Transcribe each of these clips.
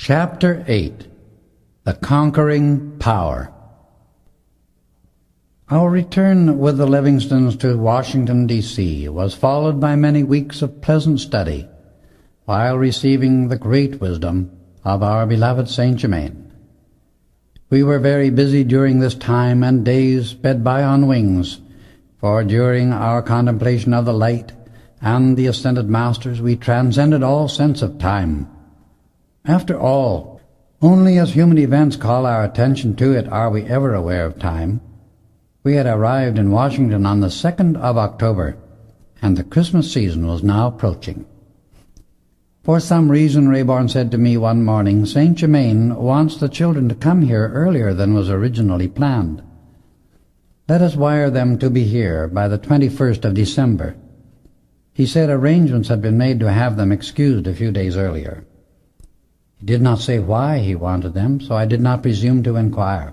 Chapter 8. The Conquering Power. Our return with the Livingstons to Washington, D.C. was followed by many weeks of pleasant study, while receiving the great wisdom of our beloved Saint Germain. We were very busy during this time, and days sped by on wings, for during our contemplation of the light and the ascended masters we transcended all sense of time. After all, only as human events call our attention to it are we ever aware of time. We had arrived in Washington on the 2nd of October, and the Christmas season was now approaching. For some reason, Rayborn said to me one morning, Saint Germain wants the children to come here earlier than was originally planned. Let us wire them to be here by the 21st of December. He said arrangements had been made to have them excused a few days earlier. He did not say why he wanted them, so I did not presume to inquire.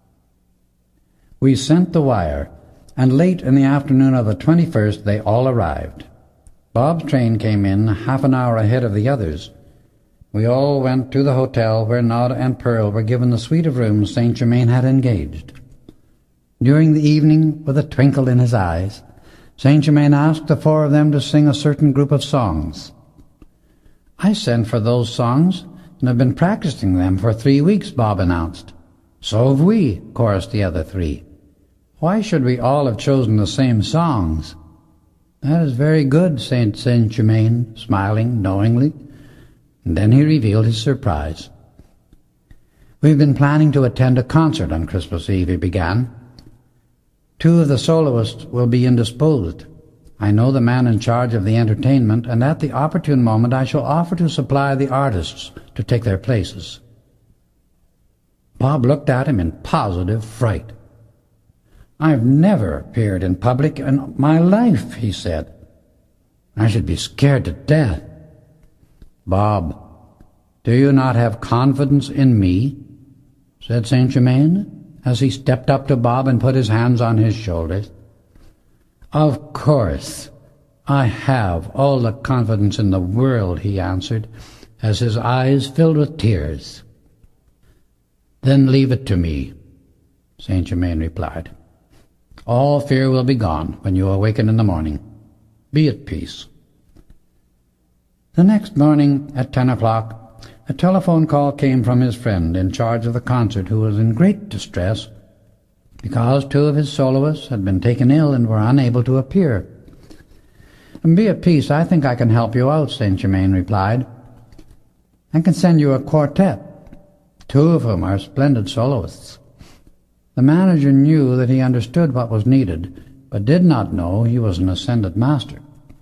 We sent the wire, and late in the afternoon of the 21st they all arrived. Bob's train came in half an hour ahead of the others. We all went to the hotel where Nod and Pearl were given the suite of rooms Saint Germain had engaged. During the evening, with a twinkle in his eyes, Saint Germain asked the four of them to sing a certain group of songs. I sent for those songs, and have been practicing them for 3 weeks, Bob announced. So have we, chorused the other three. Why should we all have chosen the same songs? That is very good, Saint Germain, smiling knowingly. And then he revealed his surprise. We've been planning to attend a concert on Christmas Eve, he began. 2 of the soloists will be indisposed. I know the man in charge of the entertainment, and at the opportune moment I shall offer to supply the artists to take their places. Bob looked at him in positive fright. I've never appeared in public in my life, he said. I should be scared to death. Bob, do you not have confidence in me? Said Saint Germain, as he stepped up to Bob and put his hands on his shoulders. Of course, I have all the confidence in the world, he answered, as his eyes filled with tears. Then leave it to me, Saint Germain replied. All fear will be gone when you awaken in the morning. Be at peace. The next morning at 10 o'clock, a telephone call came from his friend in charge of the concert, who was in great distress because 2 of his soloists had been taken ill and were unable to appear. Be at peace, I think I can help you out, Saint Germain replied. I can send you a quartet. 2 of whom are splendid soloists. The manager knew that he understood what was needed, but did not know he was an ascended master.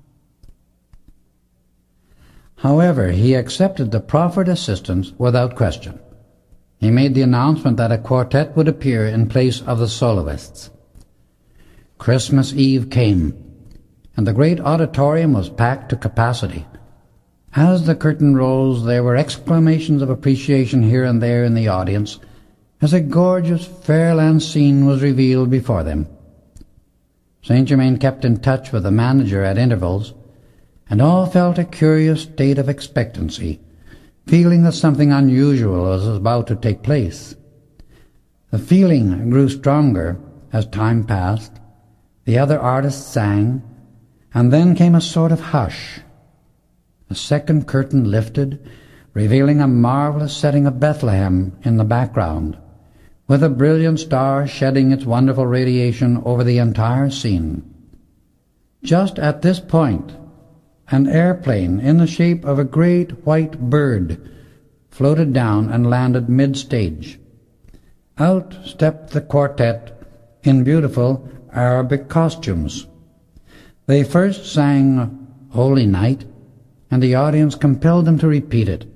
However, he accepted the proffered assistance without question. He made the announcement that a quartet would appear in place of the soloists. Christmas Eve came, and the great auditorium was packed to capacity. As the curtain rose, there were exclamations of appreciation here and there in the audience, as a gorgeous fairyland scene was revealed before them. Saint Germain kept in touch with the manager at intervals, and all felt a curious state of expectancy, feeling that something unusual was about to take place. The feeling grew stronger as time passed. The other artists sang, and then came a sort of hush. The second curtain lifted, revealing a marvelous setting of Bethlehem in the background, with a brilliant star shedding its wonderful radiation over the entire scene. Just at this point, an airplane in the shape of a great white bird floated down and landed mid-stage. Out stepped the quartet in beautiful Arabic costumes. They first sang Holy Night, and the audience compelled them to repeat it.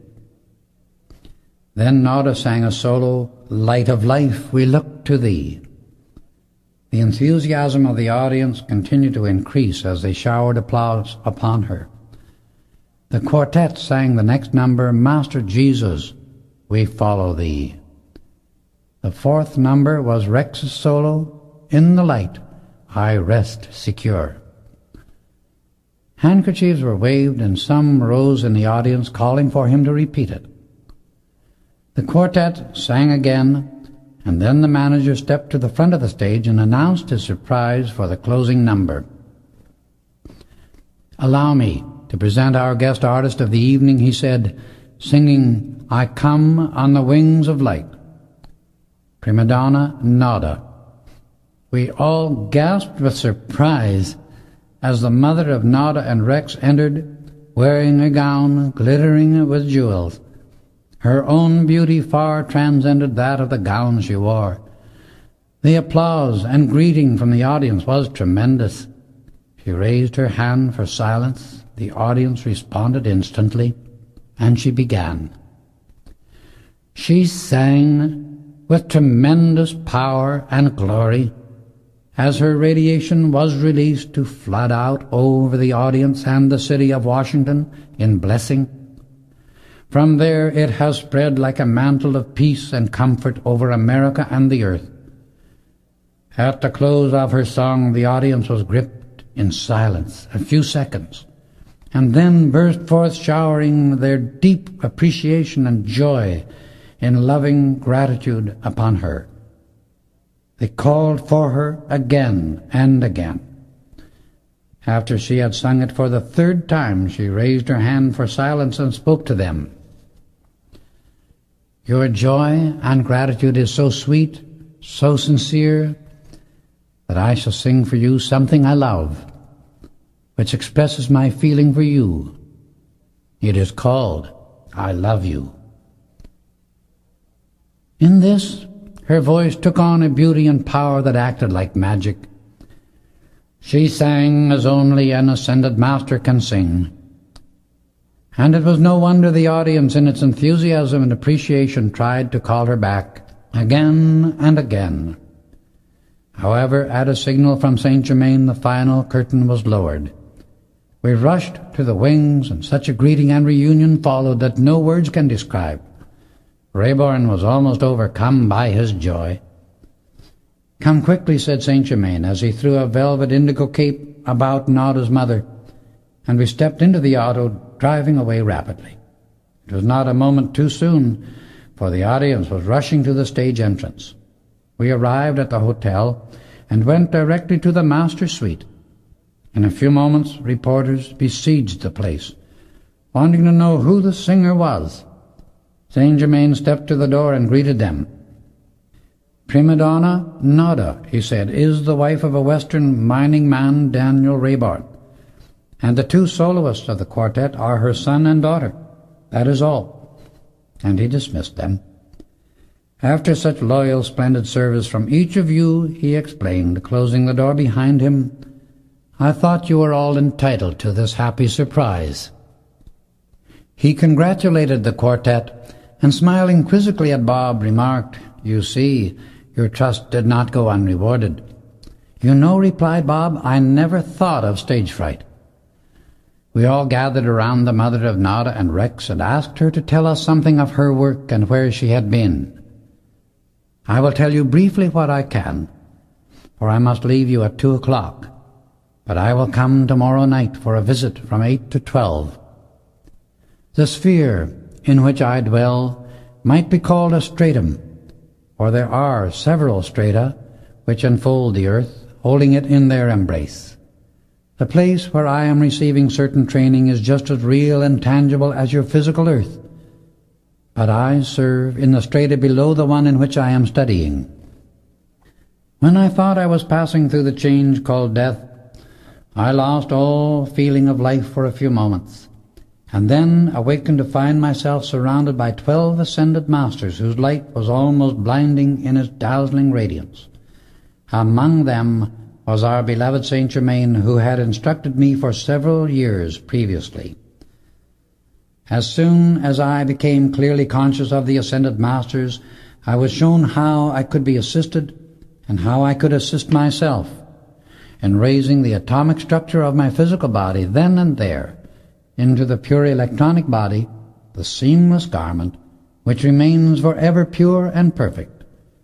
Then Nada sang a solo, Light of Life, We Look to Thee. The enthusiasm of the audience continued to increase as they showered applause upon her. The quartet sang the next number, Master Jesus, We Follow Thee. The 4th number was Rex's solo, In the Light, I Rest Secure. Handkerchiefs were waved, and some rose in the audience calling for him to repeat it. The quartet sang again, and then the manager stepped to the front of the stage and announced his surprise for the closing number. "Allow me to present our guest artist of the evening," he said, singing "I Come on the Wings of Light," prima donna Nada. We all gasped with surprise as the mother of Nada and Rex entered, wearing a gown glittering with jewels. Her own beauty far transcended that of the gown she wore. The applause and greeting from the audience was tremendous. She raised her hand for silence. The audience responded instantly, and she began. She sang with tremendous power and glory as her radiation was released to flood out over the audience and the city of Washington in blessing. From there it has spread like a mantle of peace and comfort over America and the earth. At the close of her song, the audience was gripped in silence a few seconds, and then burst forth showering their deep appreciation and joy in loving gratitude upon her. They called for her again and again. After she had sung it for the third time, she raised her hand for silence and spoke to them. "Your joy and gratitude is so sweet, so sincere, that I shall sing for you something I love, which expresses my feeling for you. It is called I Love You." In this, her voice took on a beauty and power that acted like magic. She sang as only an ascended master can sing, and it was no wonder the audience, in its enthusiasm and appreciation, tried to call her back again and again. However, at a signal from Saint Germain, the final curtain was lowered. We rushed to the wings, and such a greeting and reunion followed that no words can describe. Rayborn was almost overcome by his joy. "Come quickly," said Saint Germain, as he threw a velvet indigo cape about Nada's mother, and we stepped into the auto, driving away rapidly. It was not a moment too soon, for the audience was rushing to the stage entrance. We arrived at the hotel and went directly to the master's suite. In a few moments, reporters besieged the place, wanting to know who the singer was. Saint Germain stepped to the door and greeted them. "Prima donna Nada," he said, "is the wife of a Western mining man, Daniel Rayborn, and the two soloists of the quartet are her son and daughter. That is all." And he dismissed them. "After such loyal, splendid service from each of you," he explained, closing the door behind him, "I thought you were all entitled to this happy surprise." He congratulated the quartet, and smiling quizzically at Bob, remarked, "You see, your trust did not go unrewarded." "You know," replied Bob, "I never thought of stage fright." We all gathered around the mother of Nada and Rex and asked her to tell us something of her work and where she had been. "I will tell you briefly what I can, for I must leave you at 2:00, but I will come tomorrow night for a visit from 8 to 12. The sphere in which I dwell might be called a stratum, for there are several strata which enfold the earth, holding it in their embrace. The place where I am receiving certain training is just as real and tangible as your physical earth, but I serve in the strata below the one in which I am studying. When I thought I was passing through the change called death, I lost all feeling of life for a few moments, and then awakened to find myself surrounded by 12 ascended masters whose light was almost blinding in its dazzling radiance. Among them was our beloved Saint Germain, who had instructed me for several years previously. As soon as I became clearly conscious of the ascended masters, I was shown how I could be assisted and how I could assist myself in raising the atomic structure of my physical body then and there into the pure electronic body, the seamless garment, which remains forever pure and perfect.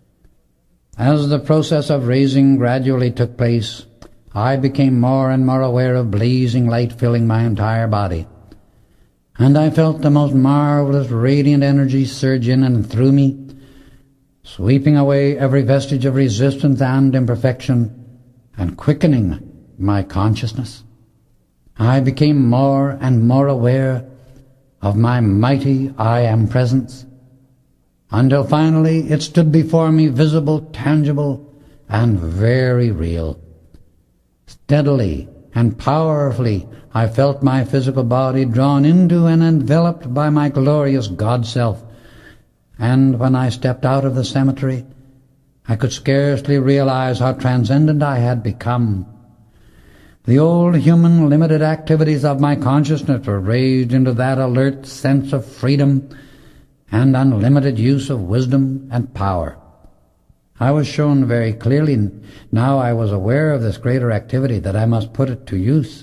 As the process of raising gradually took place, I became more and more aware of blazing light filling my entire body. and I felt the most marvelous radiant energy surge in and through me, sweeping away every vestige of resistance and imperfection, and quickening my consciousness. I became more and more aware of my mighty I Am presence, until finally it stood before me visible, tangible, and very real. Steadily and powerfully I felt my physical body drawn into and enveloped by my glorious God-self, and when I stepped out of the cemetery, I could scarcely realize how transcendent I had become. The old human limited activities of my consciousness were raised into that alert sense of freedom and unlimited use of wisdom and power. I was shown very clearly, now I was aware of this greater activity, that I must put it to use.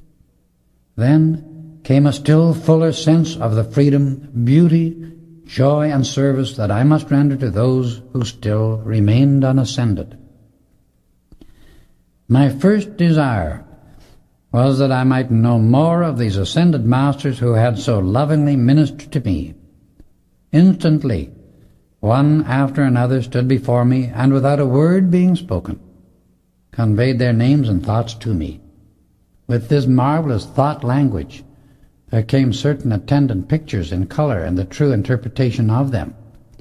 Then came a still fuller sense of the freedom, beauty, joy, and service that I must render to those who still remained unascended. My first desire was that I might know more of these ascended masters who had so lovingly ministered to me. Instantly, one after another stood before me, and without a word being spoken, conveyed their names and thoughts to me. With this marvelous thought language, there came certain attendant pictures in color and the true interpretation of them.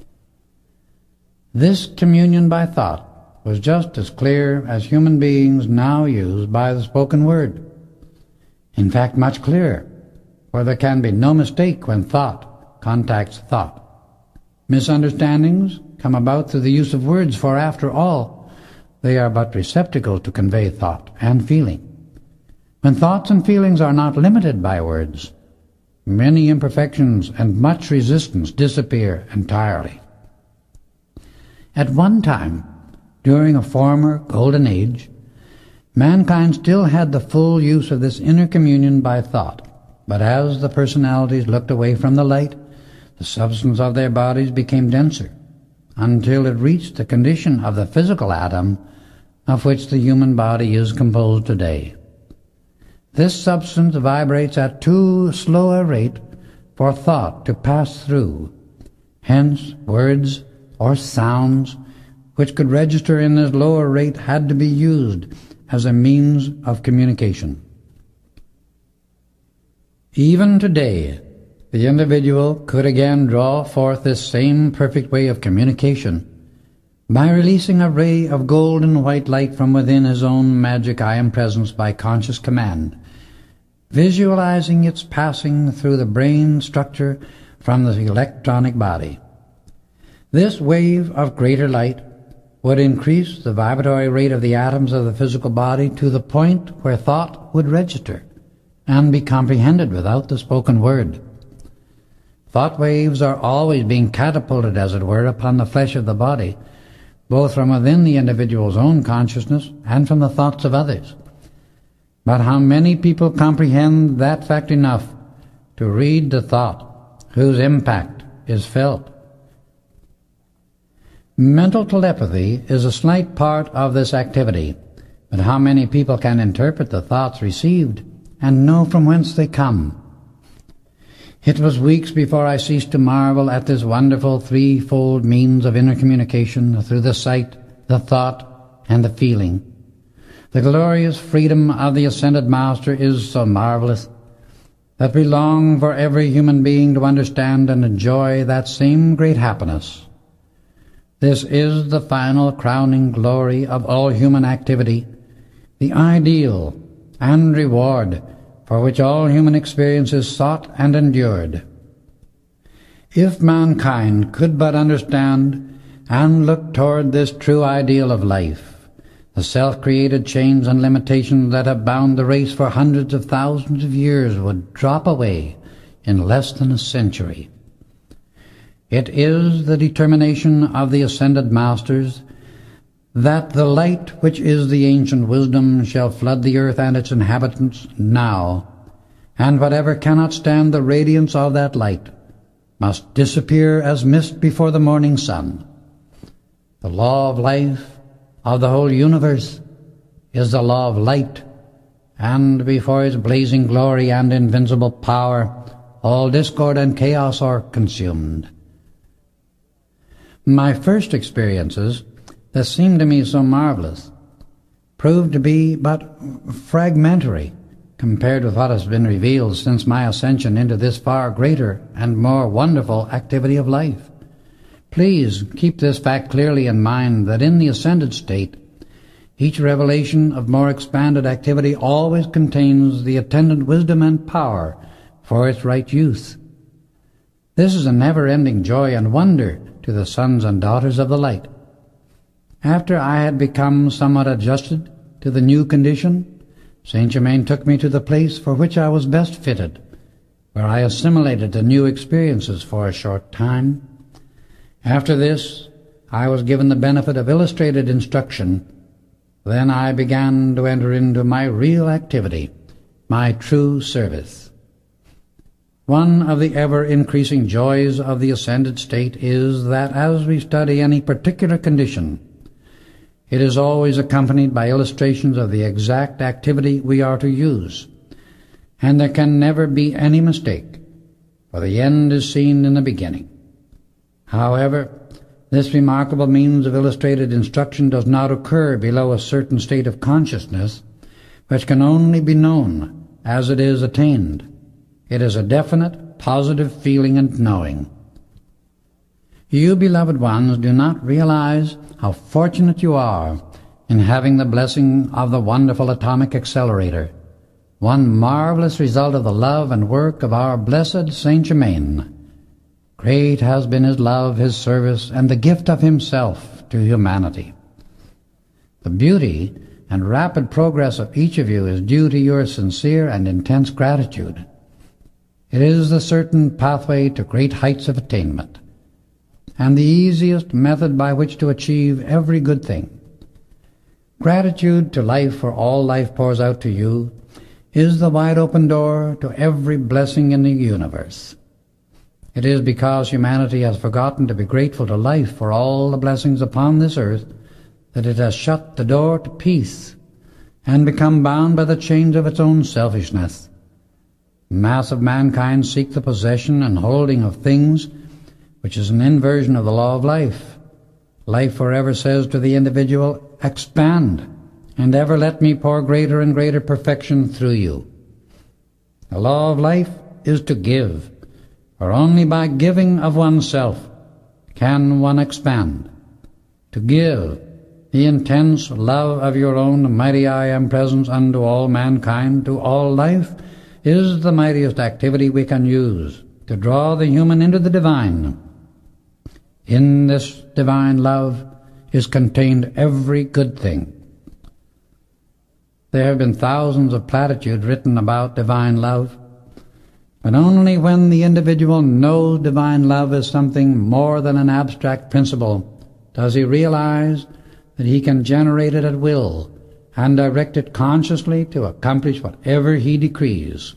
This communion by thought was just as clear as human beings now use by the spoken word. In fact, much clearer, for there can be no mistake when thought contacts thought. Misunderstandings come about through the use of words, for after all, they are but receptacles to convey thought and feeling. When thoughts and feelings are not limited by words, many imperfections and much resistance disappear entirely. At one time, during a former golden age, mankind still had the full use of this inner communion by thought, but as the personalities looked away from the light, the substance of their bodies became denser, until it reached the condition of the physical atom of which the human body is composed today. This substance vibrates at too slow a rate for thought to pass through. Hence, words or sounds which could register in this lower rate had to be used as a means of communication. Even today, the individual could again draw forth this same perfect way of communication by releasing a ray of golden white light from within his own magic I Am presence by conscious command, visualizing its passing through the brain structure from the electronic body. This wave of greater light would increase the vibratory rate of the atoms of the physical body to the point where thought would register and be comprehended without the spoken word. Thought waves are always being catapulted, as it were, upon the flesh of the body, both from within the individual's own consciousness and from the thoughts of others. But how many people comprehend that fact enough to read the thought whose impact is felt? Mental telepathy is a slight part of this activity, but how many people can interpret the thoughts received and know from whence they come? It was weeks before I ceased to marvel at this wonderful threefold means of inner communication through the sight, the thought, and the feeling. The glorious freedom of the Ascended Master is so marvelous that we long for every human being to understand and enjoy that same great happiness. This is the final crowning glory of all human activity, the ideal and reward for which all human experience is sought and endured. If mankind could but understand and look toward this true ideal of life, the self-created chains and limitations that have bound the race for hundreds of thousands of years would drop away in less than a century. It is the determination of the Ascended Masters that the light which is the ancient wisdom shall flood the earth and its inhabitants now, and whatever cannot stand the radiance of that light must disappear as mist before the morning sun. The law of life of the whole universe is the law of light, and before its blazing glory and invincible power, all discord and chaos are consumed. My first experiences, that seemed to me so marvelous, proved to be but fragmentary compared with what has been revealed since my ascension into this far greater and more wonderful activity of life. Please keep this fact clearly in mind, that in the ascended state, each revelation of more expanded activity always contains the attendant wisdom and power for its right use. This is a never-ending joy and wonder to the sons and daughters of the light. After I had become somewhat adjusted to the new condition, Saint Germain took me to the place for which I was best fitted, where I assimilated the new experiences for a short time. After this, I was given the benefit of illustrated instruction. Then I began to enter into my real activity, my true service. One of the ever-increasing joys of the ascended state is that as we study any particular condition, it is always accompanied by illustrations of the exact activity we are to use, and there can never be any mistake, for the end is seen in the beginning. However, this remarkable means of illustrated instruction does not occur below a certain state of consciousness, which can only be known as it is attained. It is a definite, positive feeling and knowing. You, beloved ones, do not realize how fortunate you are in having the blessing of the wonderful atomic accelerator, one marvelous result of the love and work of our blessed Saint Germain. Great has been his love, his service, and the gift of himself to humanity. The beauty and rapid progress of each of you is due to your sincere and intense gratitude. It is the certain pathway to great heights of attainment, and the easiest method by which to achieve every good thing. Gratitude to life for all life pours out to you is the wide open door to every blessing in the universe. It is because humanity has forgotten to be grateful to life for all the blessings upon this earth that it has shut the door to peace and become bound by the chains of its own selfishness. The mass of mankind seek the possession and holding of things, which is an inversion of the law of life. Life forever says to the individual, expand, and ever let me pour greater and greater perfection through you. The law of life is to give, for only by giving of oneself can one expand. To give the intense love of your own mighty I Am presence unto all mankind, to all life, is the mightiest activity we can use to draw the human into the divine. In this divine love is contained every good thing. There have been thousands of platitudes written about divine love, but only when the individual knows divine love is something more than an abstract principle does he realize that he can generate it at will and direct it consciously to accomplish whatever he decrees.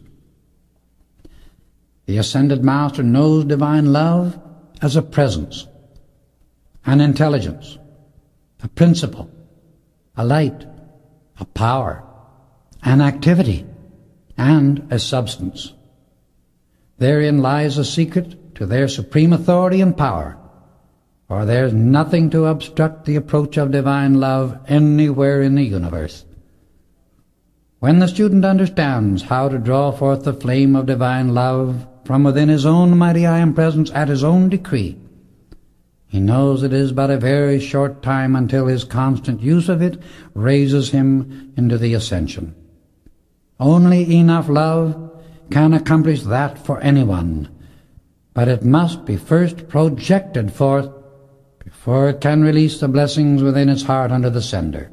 The Ascended Master knows divine love as a presence, an intelligence, a principle, a light, a power, an activity, and a substance. Therein lies a secret to their supreme authority and power, for there is nothing to obstruct the approach of divine love anywhere in the universe. When the student understands how to draw forth the flame of divine love from within his own mighty I Am presence at his own decree, he knows it is but a very short time until his constant use of it raises him into the ascension. Only enough love can accomplish that for anyone, but it must be first projected forth before it can release the blessings within its heart unto the sender.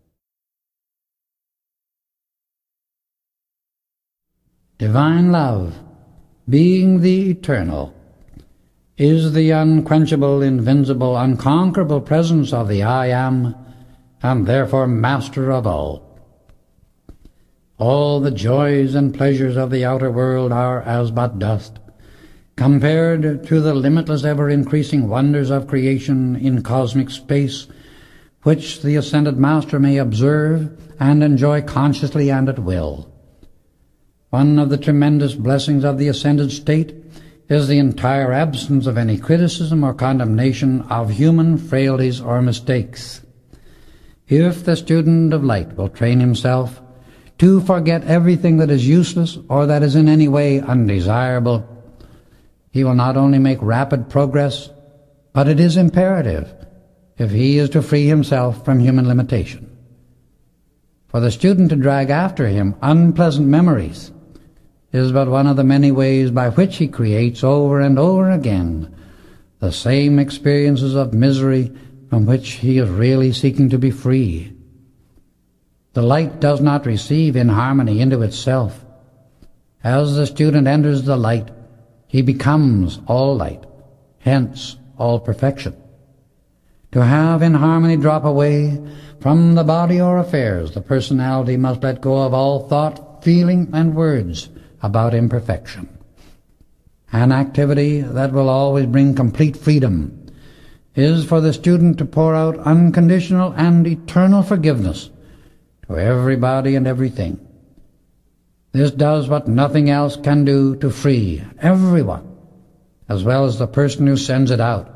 Divine love, being the eternal, is the unquenchable, invincible, unconquerable presence of the I Am, and therefore master of all. All the joys and pleasures of the outer world are as but dust, compared to the limitless, ever-increasing wonders of creation in cosmic space, which the Ascended Master may observe and enjoy consciously and at will. One of the tremendous blessings of the ascended state is the entire absence of any criticism or condemnation of human frailties or mistakes. If the student of light will train himself to forget everything that is useless or that is in any way undesirable, he will not only make rapid progress, but it is imperative if he is to free himself from human limitation. For the student to drag after him unpleasant memories is but one of the many ways by which he creates over and over again the same experiences of misery from which he is really seeking to be free. The light does not receive inharmony into itself. As the student enters the light, he becomes all light, hence all perfection. To have inharmony drop away from the body or affairs, the personality must let go of all thought, feeling, and words about imperfection. An activity that will always bring complete freedom is for the student to pour out unconditional and eternal forgiveness to everybody and everything. This does what nothing else can do to free everyone, as well as the person who sends it out.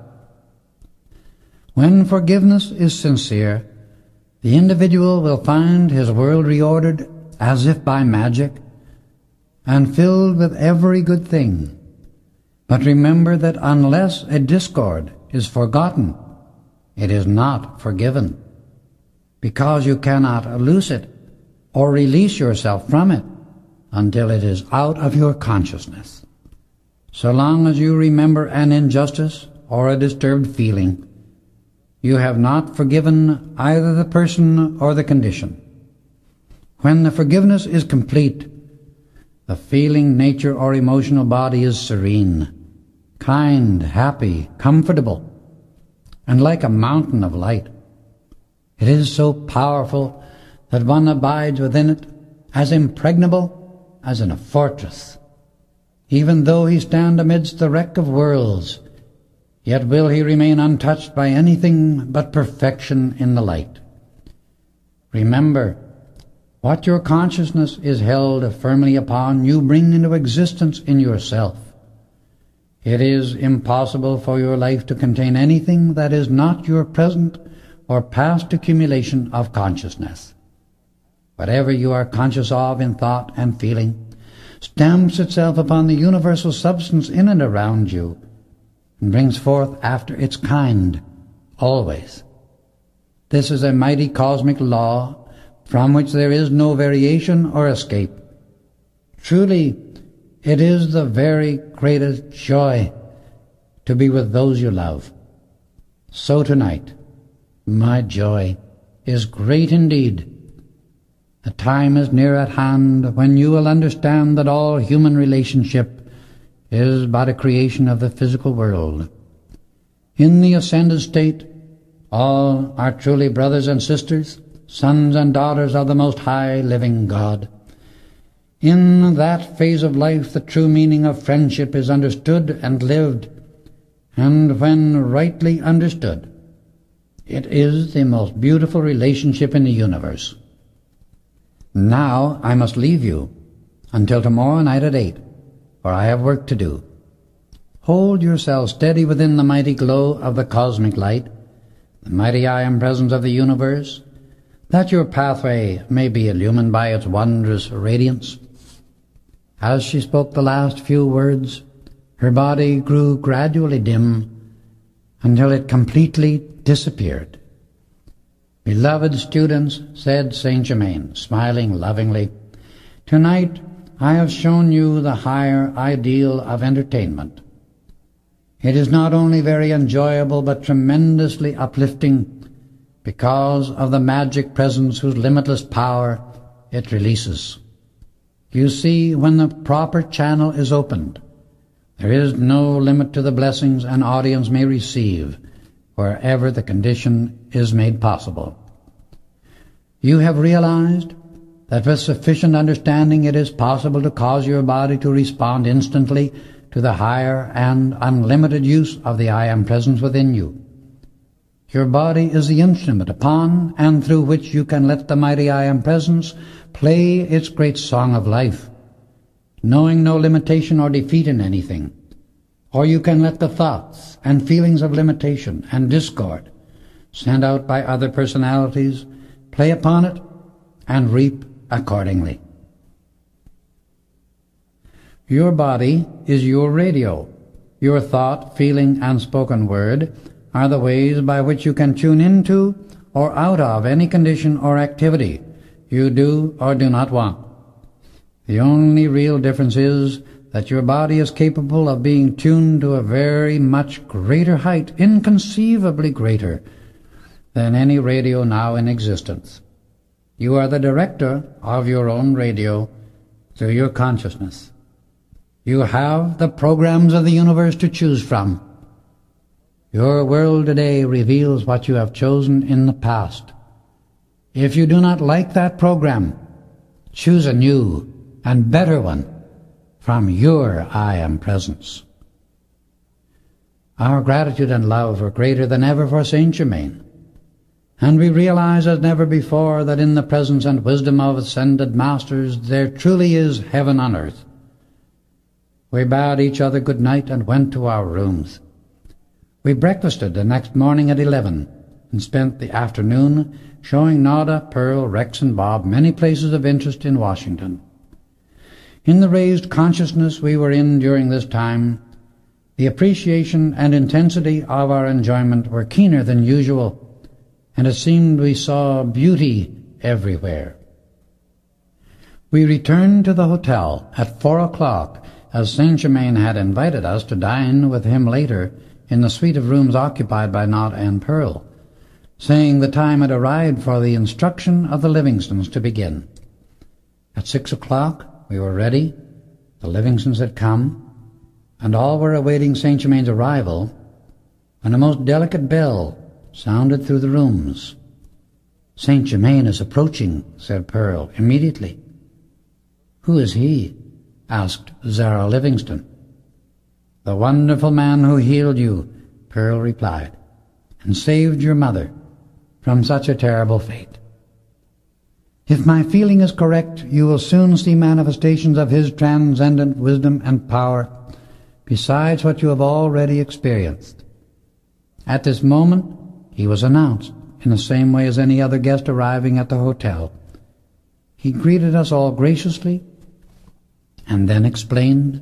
When forgiveness is sincere, the individual will find his world reordered as if by magic and filled with every good thing. But remember that unless a discord is forgotten, it is not forgiven, because you cannot loose it or release yourself from it until it is out of your consciousness. So long as you remember an injustice or a disturbed feeling, you have not forgiven either the person or the condition. When the forgiveness is complete, the feeling, nature, or emotional body is serene, kind, happy, comfortable, and like a mountain of light. It is so powerful that one abides within it as impregnable as in a fortress. Even though he stand amidst the wreck of worlds, yet will he remain untouched by anything but perfection in the light. Remember, what your consciousness is held firmly upon, you bring into existence in yourself. It is impossible for your life to contain anything that is not your present or past accumulation of consciousness. Whatever you are conscious of in thought and feeling stamps itself upon the universal substance in and around you, and brings forth after its kind, always. This is a mighty cosmic law from which there is no variation or escape. Truly, it is the very greatest joy to be with those you love. So tonight, my joy is great indeed. The time is near at hand when you will understand that all human relationship is but a creation of the physical world. In the ascended state, all are truly brothers and sisters, sons and daughters of the Most High Living God. In that phase of life, the true meaning of friendship is understood and lived, and when rightly understood, it is the most beautiful relationship in the universe. Now I must leave you until tomorrow night at 8, for I have work to do. Hold yourself steady within the mighty glow of the cosmic light, the mighty I Am Presence of the universe, that your pathway may be illumined by its wondrous radiance. As she spoke the last few words, her body grew gradually dim until it completely disappeared. Beloved students, said Saint Germain, smiling lovingly, tonight I have shown you the higher ideal of entertainment. It is not only very enjoyable but tremendously uplifting because of the magic presence whose limitless power it releases. You see, when the proper channel is opened, there is no limit to the blessings an audience may receive wherever the condition is made possible. You have realized that with sufficient understanding it is possible to cause your body to respond instantly to the higher and unlimited use of the I Am Presence within you. Your body is the instrument upon and through which you can let the mighty I Am Presence play its great song of life, knowing no limitation or defeat in anything. Or you can let the thoughts and feelings of limitation and discord sent out by other personalities play upon it and reap accordingly. Your body is your radio. Your thought, feeling, and spoken word are the ways by which you can tune into or out of any condition or activity you do or do not want. The only real difference is that your body is capable of being tuned to a very much greater height, inconceivably greater than any radio now in existence. You are the director of your own radio through your consciousness. You have the programs of the universe to choose from. Your world today reveals what you have chosen in the past. If you do not like that program, choose a new and better one from your I Am presence. Our gratitude and love are greater than ever for Saint Germain, and we realize as never before that in the presence and wisdom of ascended masters there truly is heaven on earth. We bade each other good night and went to our rooms. We breakfasted the next morning at 11 and spent the afternoon showing Nada, Pearl, Rex, and Bob many places of interest in Washington. In the raised consciousness we were in during this time, the appreciation and intensity of our enjoyment were keener than usual, and it seemed we saw beauty everywhere. We returned to the hotel at 4 o'clock, as Saint Germain had invited us to dine with him later in the suite of rooms occupied by Nada and Pearl, saying the time had arrived for the instruction of the Livingstons to begin. At 6 o'clock we were ready, the Livingstons had come, and all were awaiting Saint Germain's arrival, when a most delicate bell sounded through the rooms. "Saint Germain is approaching," said Pearl immediately. "Who is he?" asked Zara Livingston. "The wonderful man who healed you," Pearl replied, "and saved your mother from such a terrible fate. If my feeling is correct, you will soon see manifestations of his transcendent wisdom and power, besides what you have already experienced." At this moment he was announced in the same way as any other guest arriving at the hotel. He greeted us all graciously and then explained,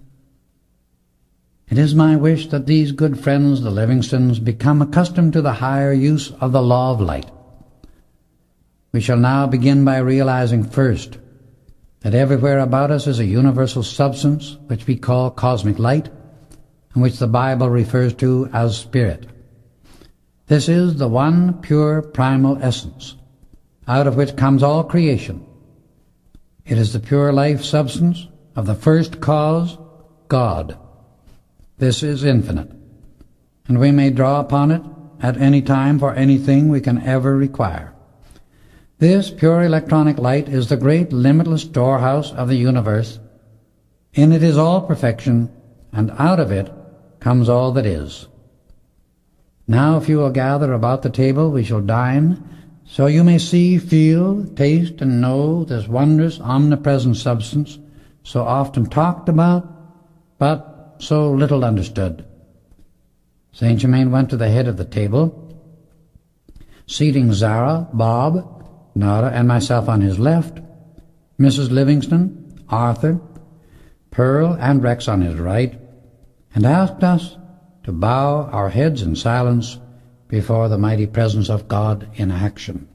"It is my wish that these good friends, the Livingstons, become accustomed to the higher use of the law of light. We shall now begin by realizing first that everywhere about us is a universal substance which we call cosmic light, and which the Bible refers to as spirit. This is the one pure primal essence, out of which comes all creation. It is the pure life substance of the first cause, God. This is infinite, and we may draw upon it at any time for anything we can ever require. This pure electronic light is the great limitless storehouse of the universe. In it is all perfection, and out of it comes all that is. Now if you will gather about the table, we shall dine, so you may see, feel, taste, and know this wondrous omnipresent substance so often talked about, but so little understood." Saint Germain went to the head of the table, seating Zara, Bob, Nada, and myself on his left, Mrs. Livingston, Arthur, Pearl, and Rex on his right, and asked us to bow our heads in silence before the mighty presence of God in action.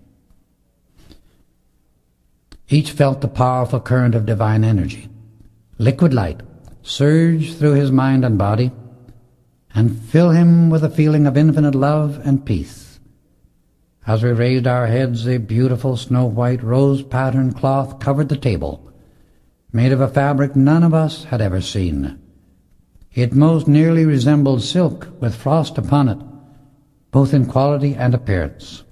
Each felt the powerful current of divine energy, liquid light, surge through his mind and body, and fill him with a feeling of infinite love and peace. As we raised our heads, a beautiful snow-white rose-patterned cloth covered the table, made of a fabric none of us had ever seen. It most nearly resembled silk with frost upon it, both in quality and appearance.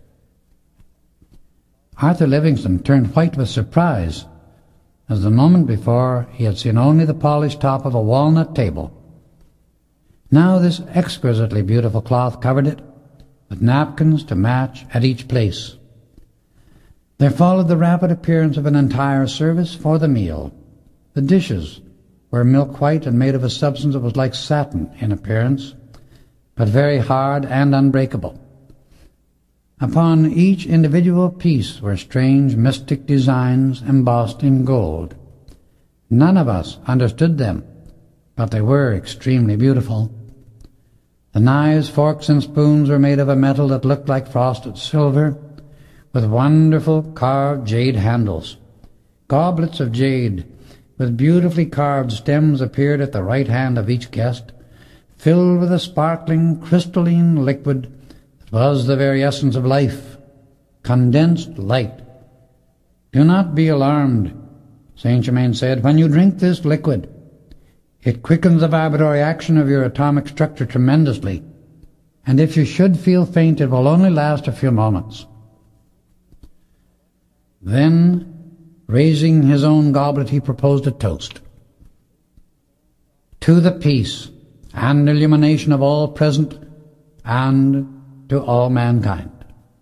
Arthur Livingston turned white with surprise, as the moment before he had seen only the polished top of a walnut table. Now this exquisitely beautiful cloth covered it, with napkins to match at each place. There followed the rapid appearance of an entire service for the meal. The dishes were milk white and made of a substance that was like satin in appearance, but very hard and unbreakable. Upon each individual piece were strange mystic designs embossed in gold. None of us understood them, but they were extremely beautiful. The knives, forks, and spoons were made of a metal that looked like frosted silver, with wonderful carved jade handles. Goblets of jade, with beautifully carved stems, appeared at the right hand of each guest, filled with a sparkling, crystalline liquid that was the very essence of life, condensed light. "Do not be alarmed," Saint Germain said. "When you drink this liquid, it quickens the vibratory action of your atomic structure tremendously, and if you should feel faint, it will only last a few moments." Then, raising his own goblet, he proposed a toast. "To the peace and illumination of all present, and to all mankind."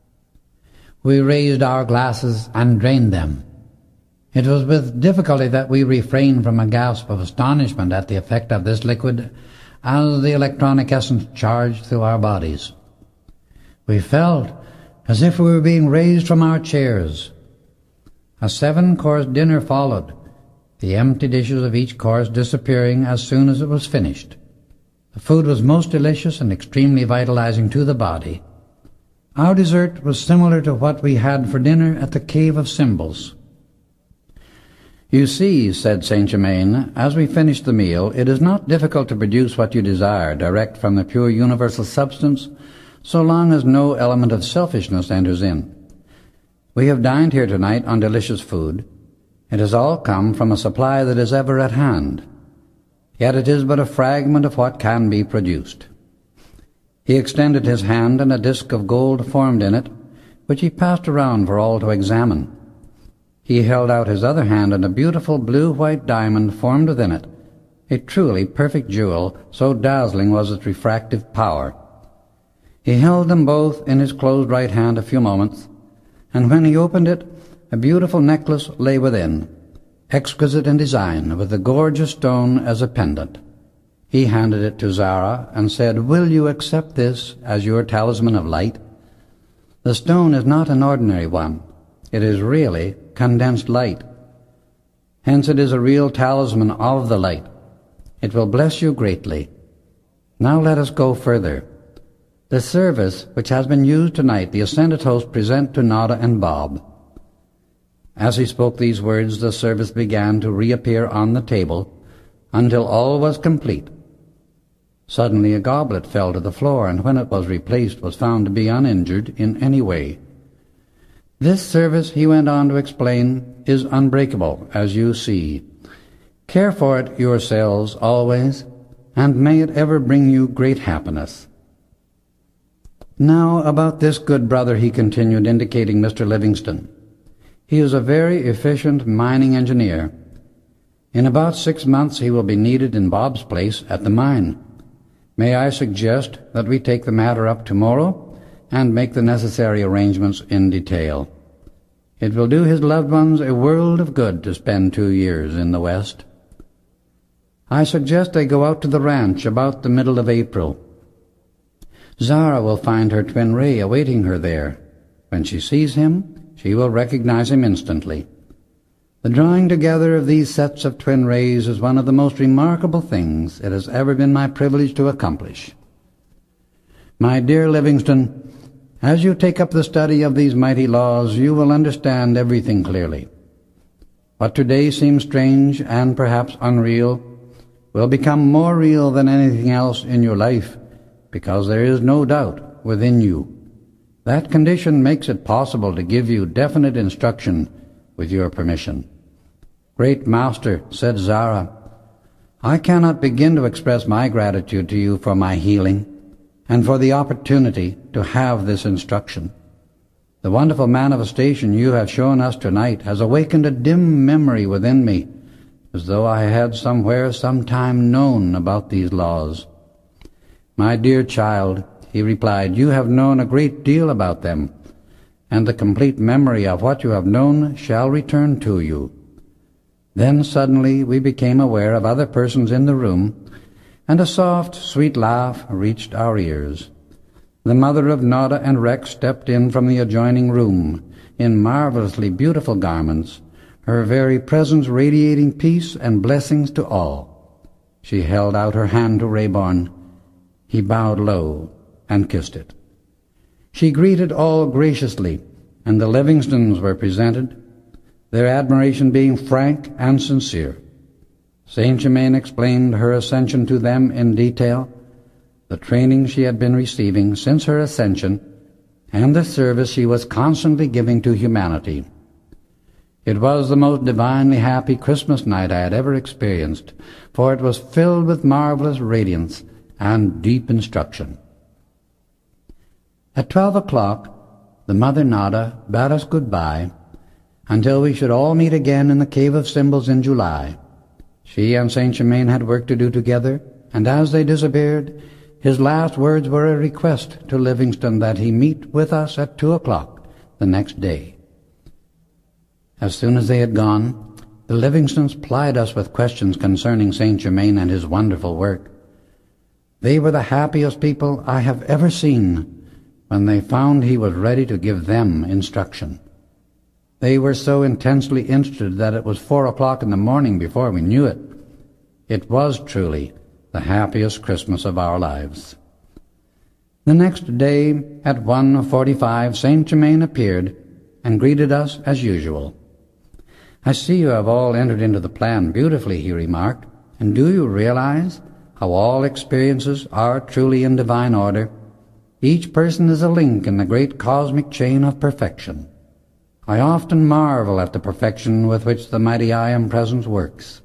We raised our glasses and drained them. It was with difficulty that we refrained from a gasp of astonishment at the effect of this liquid as the electronic essence charged through our bodies. We felt as if we were being raised from our chairs. A 7-course dinner followed, the empty dishes of each course disappearing as soon as it was finished. The food was most delicious and extremely vitalizing to the body. Our dessert was similar to what we had for dinner at the Cave of Symbols. "You see," said Saint Germain, "as we finished the meal, it is not difficult to produce what you desire direct from the pure universal substance, so long as no element of selfishness enters in. We have dined here tonight on delicious food. It has all come from a supply that is ever at hand. Yet it is but a fragment of what can be produced." He extended his hand, and a disk of gold formed in it, which he passed around for all to examine. He held out his other hand, and a beautiful blue-white diamond formed within it, a truly perfect jewel, so dazzling was its refractive power. He held them both in his closed right hand a few moments, and when he opened it, a beautiful necklace lay within, exquisite in design, with the gorgeous stone as a pendant. He handed it to Zara and said, "Will you accept this as your talisman of light? The stone is not an ordinary one. It is really condensed light. Hence it is a real talisman of the light. It will bless you greatly. Now let us go further. The service which has been used tonight, the ascended host present to Nada and Bob." As he spoke these words, the service began to reappear on the table until all was complete. Suddenly a goblet fell to the floor, and when it was replaced was found to be uninjured in any way. "This service," he went on to explain, "is unbreakable, as you see. Care for it yourselves always, and may it ever bring you great happiness. Now about this good brother," he continued, indicating Mr. Livingston. "He is a very efficient mining engineer. In about 6 months he will be needed in Bob's place at the mine. May I suggest that we take the matter up tomorrow and make the necessary arrangements in detail? It will do his loved ones a world of good to spend 2 years in the West. I suggest they go out to the ranch about the middle of April. Zara will find her twin Ray awaiting her there. When she sees him, she will recognize him instantly. The drawing together of these sets of twin rays is one of the most remarkable things it has ever been my privilege to accomplish. My dear Livingston, as you take up the study of these mighty laws, you will understand everything clearly. What today seems strange and perhaps unreal will become more real than anything else in your life, because there is no doubt within you. That condition makes it possible to give you definite instruction with your permission. Great Master, said Zara, I cannot begin to express my gratitude to you for my healing and for the opportunity to have this instruction. The wonderful manifestation you have shown us tonight has awakened a dim memory within me, as though I had somewhere sometime known about these laws. My dear child, he replied, you have known a great deal about them, and the complete memory of what you have known shall return to you. Then suddenly we became aware of other persons in the room, and a soft, sweet laugh reached our ears. The mother of Nada and Rex stepped in from the adjoining room in marvelously beautiful garments, her very presence radiating peace and blessings to all. She held out her hand to Rayborn. He bowed low and kissed it. She greeted all graciously, and the Livingstons were presented, their admiration being frank and sincere. Saint Germain explained her ascension to them in detail, the training she had been receiving since her ascension, and the service she was constantly giving to humanity. It was the most divinely happy Christmas night I had ever experienced, for it was filled with marvelous radiance and deep instruction. At 12 o'clock, the Mother Nada bade us goodbye until we should all meet again in the Cave of Symbols in July. She and Saint Germain had work to do together, and as they disappeared, his last words were a request to Livingston that he meet with us at 2 o'clock the next day. As soon as they had gone, the Livingstons plied us with questions concerning Saint Germain and his wonderful work. They were the happiest people I have ever seen when they found he was ready to give them instruction. They were so intensely interested that it was 4 o'clock in the morning before we knew it. It was truly the happiest Christmas of our lives. The next day, at 1:45, Saint Germain appeared and greeted us as usual. "I see you have all entered into the plan beautifully," he remarked, "and do you realize how all experiences are truly in divine order? Each person is a link in the great cosmic chain of perfection. I often marvel at the perfection with which the mighty I Am Presence works."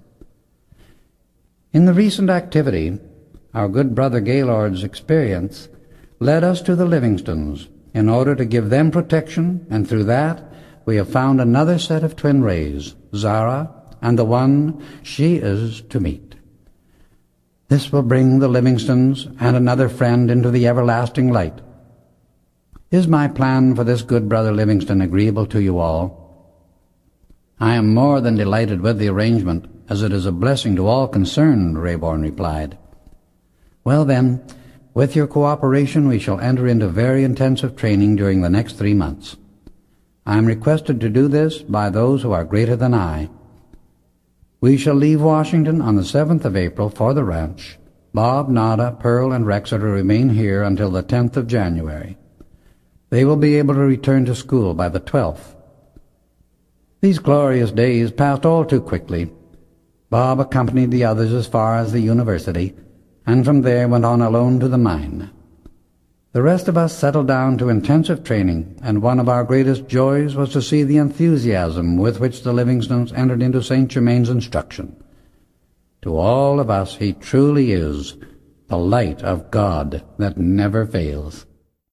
In the recent activity, our good brother Gaylord's experience led us to the Livingstons in order to give them protection, and through that we have found another set of twin rays, Zara and the one she is to meet. This will bring the Livingstons and another friend into the everlasting light. Is my plan for this good brother Livingston agreeable to you all? "I am more than delighted with the arrangement, as it is a blessing to all concerned," Rayborn replied. "Well then, with your cooperation we shall enter into very intensive training during the next 3 months. I am requested to do this by those who are greater than I. We shall leave Washington on the 7th of April for the ranch. Bob, Nada, Pearl, and Rex are to remain here until the 10th of January. They will be able to return to school by the 12th. These glorious days passed all too quickly. Bob accompanied the others as far as the university, and from there went on alone to the mine. The rest of us settled down to intensive training, and one of our greatest joys was to see the enthusiasm with which the Livingstons entered into Saint Germain's instruction. To all of us he truly is the light of God that never fails.